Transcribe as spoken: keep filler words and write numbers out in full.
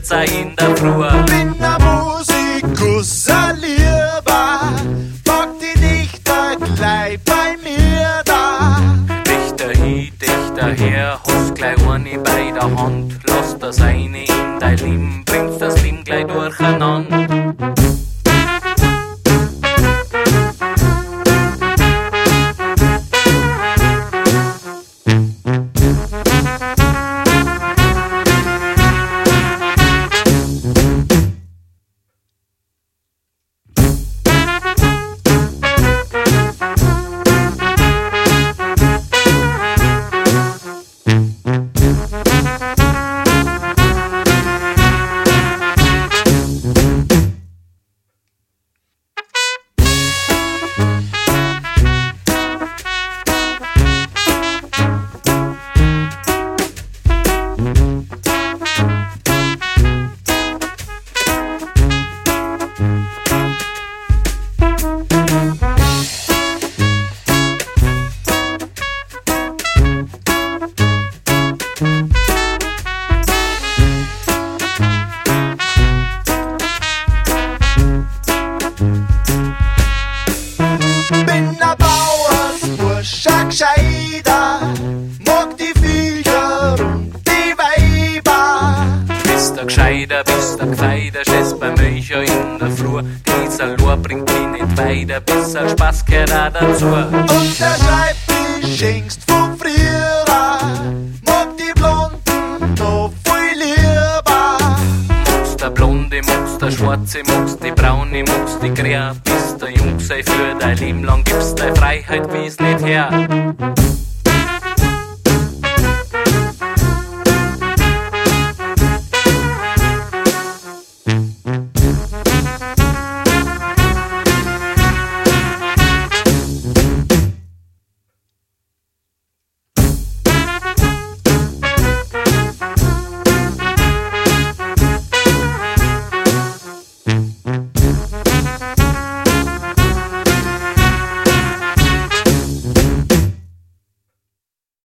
viert's auch in der Früh. Bin a Musikus, a Lieber, mag die Dichter gleich bei mir da. Dichter hin, dichter her, hast gleich eine bei der Hand. Lass das eine in dein Leben, bringst das Leben gleich durcheinander. Bin a Bauersbursch, a Gscheider, mag die Viecher und die Weiber. Bist der Gescheiter, bist der Gefeiter, stehst beim Milcher in der Flur. Dieser Lohr bringt mich nicht weiter, bis ein Spaß gehört auch dazu. Und der Schreibtisch schenkst von früher, mag die Blonden noch viel lieber. Magst der Blonde, magst der Schwarze, magst die Braune, magst die Krähe. Bist der Jung sei für dein Leben lang, gibst deine Freiheit wie's nicht her.